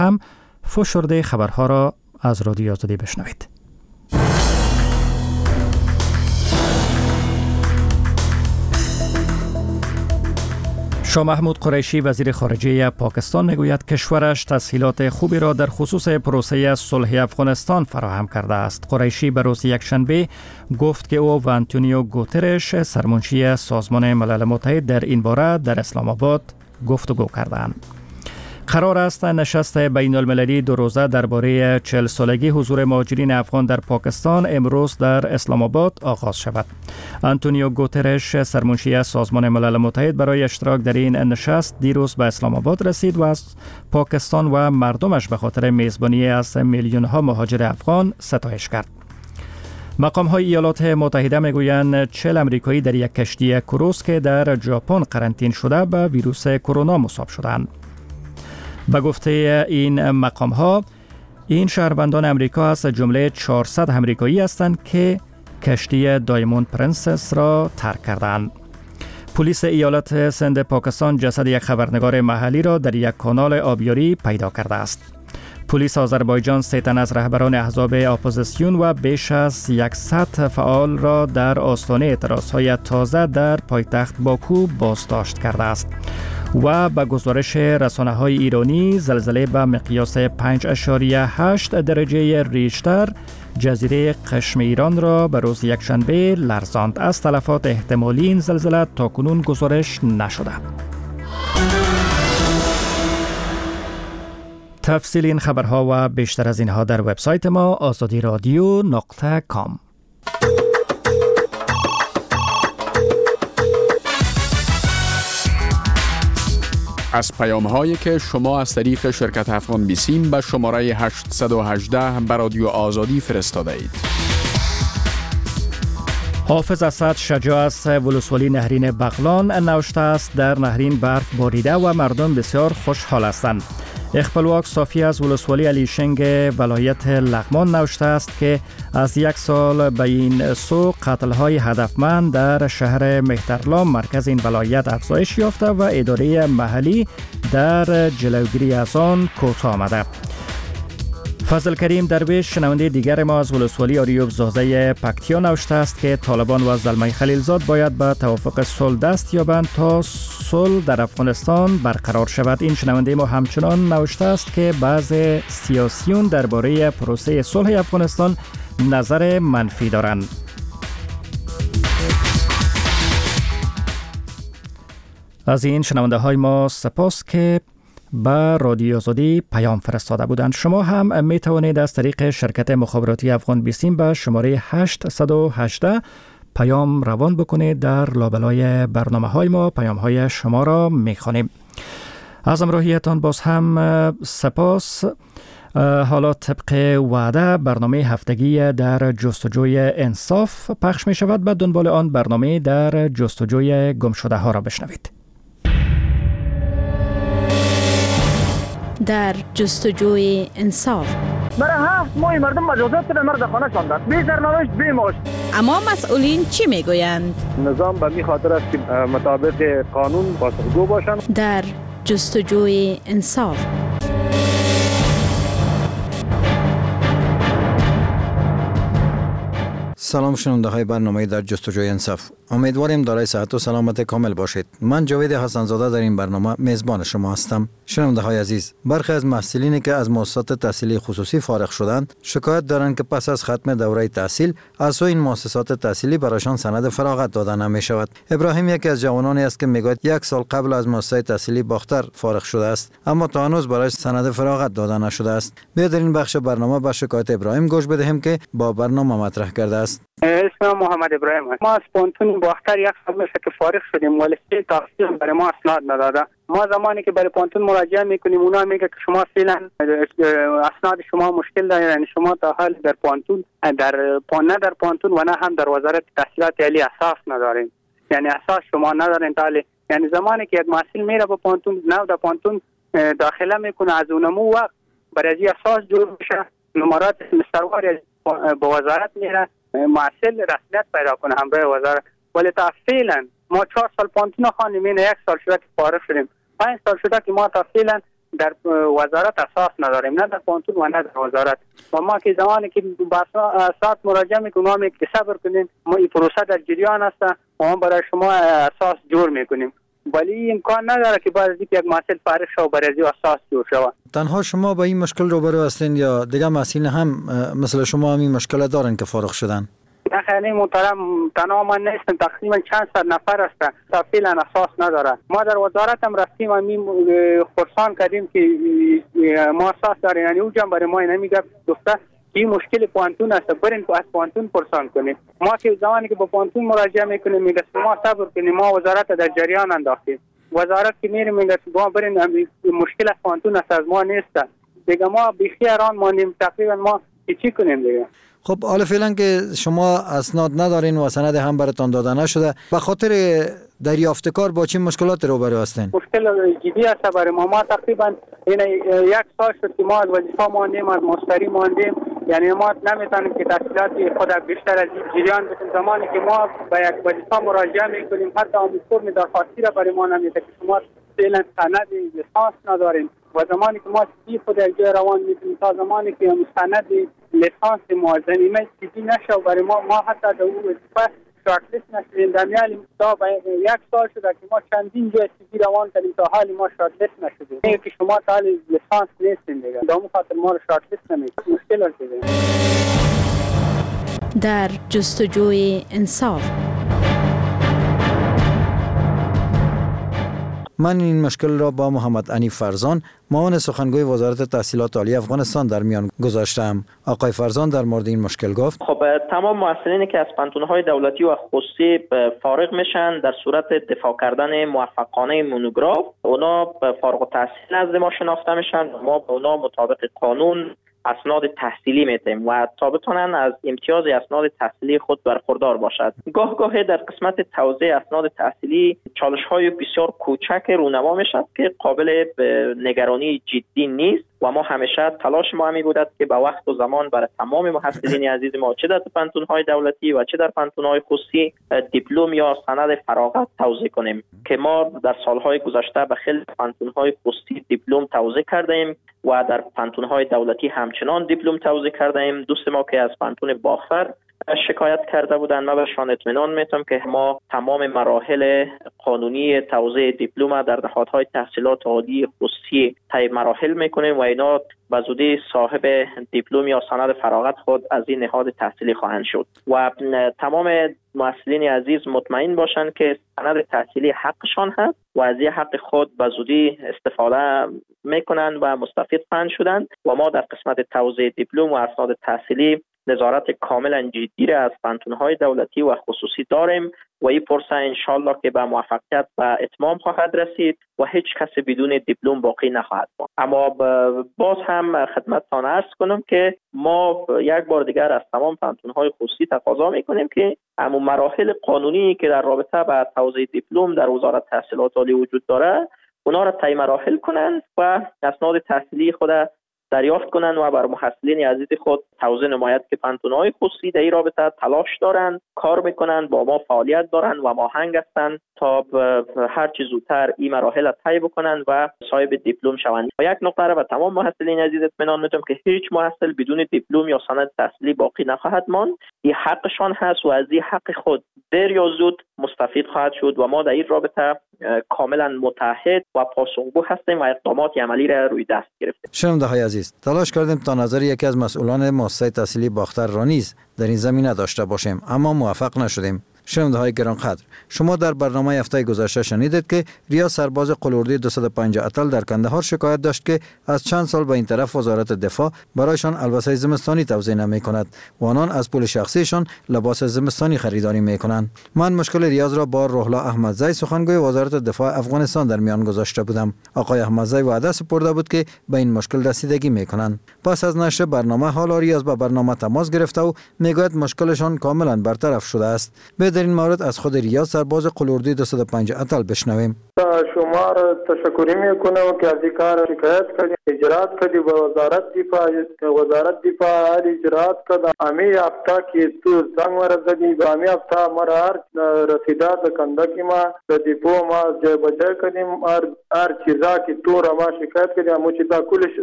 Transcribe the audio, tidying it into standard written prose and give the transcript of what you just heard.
هم فشرده خبرها را از رادیو آزادی بشنوید. شاه محمود قریشی وزیر خارجه پاکستان میگوید کشورش تسهیلات خوبی را در خصوص پروسه صلح افغانستان فراهم کرده است. قریشی به روز یکشنبه گفت که او و آنتونیو گوترش سرمنشی سازمان ملل متحد در این باره در اسلام آباد گفتگو کردند. قرار است نشست بین المللی 2 روزه درباره 40 سالگی حضور مهاجرین افغان در پاکستان امروز در اسلام آباد آغاز شود. آنتونیو گوترش سرمنشی سازمان ملل متحد برای اشتراک در این نشست دیروز به اسلام آباد رسید و از پاکستان و مردمش به خاطر میزبانی از میلیون ها مهاجر افغان ستایش کرد. مقام های ایالات متحده میگویند 40 امریکایی در یک کشتی کروز که در ژاپن قرنطینه شده به ویروس کرونا مصاب شدند. به گفته این مقام ها این شهروندان امریکا از جمله 400 امریکایی هستند که کشتی دایموند پرنسس را ترک کردند. پلیس ایالت سند پاکستان جسد یک خبرنگار محلی را در یک کانال آبیاری پیدا کرده است. پلیس آذربایجان 3 تن از رهبران احزاب اپوزیسیون و بیش از 100 فعال را در آستانه اعتراضهای تازه در پایتخت باکو بازداشت کرده است. و به گزارش رسانه‌های ایرانی زلزله به مقیاس 5.8 درجه ریشتر جزیره قشم ایران را به روز یکشنبه لرزاند. از تلفات احتمالی این زلزله تاکنون گزارش نشده. تفصیل این خبرها و بیشتر از اینها در وبسایت ما azadiradio.com. از پیام‌هایی که شما از طریق شرکت افغان بیسیم به شماره 818 به رادیو آزادی فرستاده اید. حافظ اسد شجاع از ولسوالی نهرین بغلان نوشته است در نهرین برف باریده و مردم بسیار خوشحال هستند. اخپلواک صافی از ولسوالی علیشنگ ولایت لغمان نوشته است که از 1 سال به این سو قتل‌های هدفمند در شهر مهترلام مرکز این ولایت افزایش یافته و اداره محلی در جلوگیری از آن کوتاه آمده. فضل کریم درویش شنونده دیگر ما از ولسوالی آریوب زازه پکتیا نوشته است که طالبان و زلمه خلیلزاد باید به توافق صلح دست یابند تا صلح در افغانستان برقرار شود. این شنونده ما همچنان نوشته است که بعض سیاسیون درباره پروسه صلح افغانستان نظر منفی دارند. از این شنونده های ما سپاس که به رادیو آزادی پیام فرستاده بودند. شما هم می توانید از طریق شرکت مخابراتی افغان بیسیم به شماره 818 پیام روان بکنید. در لابلای برنامه های ما پیام های شما را می خوانیم. از همراهیتان باز هم سپاس. حالا طبق وعده برنامه هفتگی در جستجوی انصاف پخش می شود. بعد دنبال آن برنامه در جستجوی گمشده ها را بشنوید. در جستجوی انصاف برای 7 ماه مردم مجازات شده مرد خانه شاندند، بی سرنوشت بی معاش. اما مسئولین چی میگویند؟ نظام به می خاطر است که مطابق قانون پاسخگو باشند. در جستجوی انصاف سلام شنونده های برنامه در جستجوی انصاف. امیدواریم دارای صحت و سلامت کامل باشید. من جاوید حسن‌زاده در این برنامه میزبان شما هستم. شنونده های عزیز، برخی از محصلینی که از مؤسسات تحصیلی خصوصی فارغ شدند شکایت دارند که پس از ختم دوره تحصیل از سوی این مؤسسات تحصیلی برایشان سند فراغت داده نمی شود. ابراهیم یکی از جوانانی است که میگوید 1 سال قبل از مؤسسه تحصیلی باختر فارغ شده است، اما تا هنوز برایش سند فراغت داده نشده است. بیا در این بخش برنامه به شکایت ابراهیم گوش بدهیم که با برنامه مطرح کرده است. اسمم محمد ابراهیم است. ما از پانتون باختر 1 سال میشه که فارغ شدیم ولی تحصیل برای ما اسناد نداده. ما زمانی که برای پانتون مراجعه میکنیم اونا میگه که شما فعلا اسناد شما مشکل داره، یعنی شما تا حال در پانتون نه در پانتون و نه هم در وزارت تحصیلات عالی اساس نداریم، یعنی اساس شما ندارین تالی. یعنی زمانی که یک محصل میره به پانتون نو در پانتون داخله میکنه از اونمو وقت برای اساس جور میشه نمرات مستروار به وزارت میره محصل رسمیت پیدا کنه همراه وزارت. ولی تا فعلا ما 4 سال پانتون خواندیم، 1 سال شده که فارغ شدیم، 5 سال شده که ما تا فعلا در وزارت اساس نداریم، نه در پانتون و نه در وزارت. و ما که زمانی که با اساس مراجعه میکنیم که صبر کنیم، ما این پروسه در جریان است و ما برای شما اساس جور میکنیم، ولی امکان نداره که بعد از یک محصول فارغ شو برای اساس جور شود. تنها شما با این مشکل روبرو هستین یا دیگه محصلین هم مثل شما این مشکل دارن که فارغ شدن؟ نه خیلی محترم، تنها من نیستم، تقریبا چند صد نفر است تا فعلا اساس نداره. ما در وزارت هم رفتیم و خرسان کردیم که ما اساس داریم، یعنی او جنب برای ما نمیگه گفته این مشکل پانتون است، برین از پانتون پرسان کنیم. ما که زمانی که با پانتون مراجعه میکنیم میگه ما صبر کنیم، ما وزارت در جریان انداختیم. وزارت که میریم میگه ما برین مشکل از پانتون است، از ما نیست دیگه. ما بیخیاران ماندیم، تقریبا ما چی کنیم دیگه. خب حالا فعلا که شما اسناد ندارین و سند هم براتون داده نشده، به خاطر دریافت کار با چه مشکلات روبرو هستین؟ مشکل جدی است برای ما تقریبا یک سال شد که ما از وظیفه ماندیم، از مشتری ماندیم، یعنی ما نمیتونیم که تحصیلات خود بیشتر از جریان بکنیم. زمانی که ما به یک وظیفه مراجعه میکنیم حتی اون فرم درخواستی را برای ما نمیده که شما فعلا سند لیسانس نداریم، و زمانی که ما چیزی خود یک جای روان میکنیم تا زمانی که مستند لیسانس معظمیمه چیزی نشه برای ما حتی در اون وظیفه شارت لیست نشدیم. در میان تا یک سال شده که ما چندین جای چیزی روان کردیم تا حالی ما شارت لیست نشدیم. میگه که شما تا حالی لیسانس نیستین دیگه، در اون خاطر ما رو شارت لیست نمیکنیم. مشکل هست دیگه. در جستجوی انصاف. من این مشکل را با محمد عنی فرزان، معاون سخنگوی وزارت تحصیلات عالی افغانستان در میان گذاشتم. آقای فرزان در مورد این مشکل گفت: خب تمام محصلینی که از پانتون‌های دولتی و خصوصی فارغ میشن در صورت دفاع کردن موفقانه مونوگراف، اونا فارغ التحصیل نزد ما شناخته میشن. ما به اونا مطابق قانون اسناد تحصیلی میتیم و تا بتونن از امتیاز اسناد تحصیلی خود برخوردار باشد. گاه در قسمت توزیع اسناد تحصیلی چالش‌های بسیار کوچک رونما میشد که قابل نگرانی جدی نیست و ما همیشه تلاش ما همی بودد که با وقت و زمان برای تمام محصلین عزیز ما چه در پانتون‌های دولتی و چه در پانتون‌های خصوصی دیپلم یا سند فراغت توزیع کنیم که ما در سالهای گذشته به خیلی پانتون‌های خصوصی دیپلم توزیع کردیم و در پانتون‌های دولتی همچنان دیپلم توزیع کردیم. دوست ما که از پانتون باخر شکایت کرده بودند، ما برشان اطمینان میتونم که ما تمام مراحل قانونی توزیع دیپلم در نهادهای تحصیلات عالی خصوصی طی مراحل میکنیم و اینا به زودی صاحب دیپلم یا سند فراغت خود از این نهاد تحصیلی خواهند شد و تمام محصلین عزیز مطمئن باشند که سند تحصیلی حقشان هست و از این حق خود به زودی استفاده میکنند و مستفید خواهند شدند و ما در قسمت توزیع دیپلم و اسناد تحصیلی نظارت کاملا جدی را از پانتون‌های دولتی و خصوصی داریم و این پروسه انشالله که به موفقیت و اتمام خواهد رسید و هیچ کسی بدون دیپلم باقی نخواهد ماند. اما باز هم خدمتتان عرض کنم که ما یک بار دیگر از تمام پانتون‌های خصوصی تقاضا میکنیم که همون مراحل قانونی که در رابطه با توزیع دیپلم در وزارت تحصیلات عالی وجود داره اونا را طی مراحل کنند و اسناد تحصیلی خود دریافت کنند و بر محصلین عزیز خود توضیح نماید که پانتون‌های خصوصی در این رابطه تلاش دارند، کار میکنند، با ما فعالیت دارند و ماهنگ هستند تا هر چه زودتر این مراحل را طی بکنند و صاحب دیپلم شوند. و یک نکته را به تمام محصلین عزیز اطمینان میدم که هیچ محصل بدون دیپلم یا سند تحصیلی باقی نخواهد ماند. این حقشان هست و از این حق خود دیر یا زود مستفید خواهد شد و ما در این رابطه کاملا متحد و پاسخگو هستیم و اقدامات عملی را روی دست گرفتیم. شنونده‌های عزیز، تلاش کردیم تا نظر یکی از مسئولان مؤسسه تحصیلی باختر را نیز در این زمینه داشته باشیم، اما موفق نشدیم. شنونده‌های گرانقدر، شما در برنامه هفته گذشته شنیدید که ریاض سرباز قلوردی 205 اتل در کندهار شکایت داشت که از چند سال به این طرف وزارت دفاع برایشان البسه زمستانی توزیع نمی‌کند و آنان از پول شخصیشان لباس زمستانی خریداری می‌کنند. من مشکل ریاض را با روحلا احمدزی سخنگوی وزارت دفاع افغانستان در میان گذاشته بودم. آقای احمدزی وعده سپرده بود که به این مشکل رسیدگی می‌کنند. پس از نشر برنامه حالا ریاض با برنامه تماس گرفته و میگوید مشکلشان کاملا برطرف شده است. بیایید در این مورد از خود ریاض سرباز قلاردی 205 اتل بشنویم. شما را تشکری میکنم که از این کار شکایت کردید، اجرات کردید به وزارت دفاع اجرات کرد. امی هفته که تو زنگ ورزدی به امی هفته مرا هر رسیدات کندکی ما به دیپو ما جای بجای کردیم، هر چیزا که تو را ما شکایت کردیم همون چیزا کلش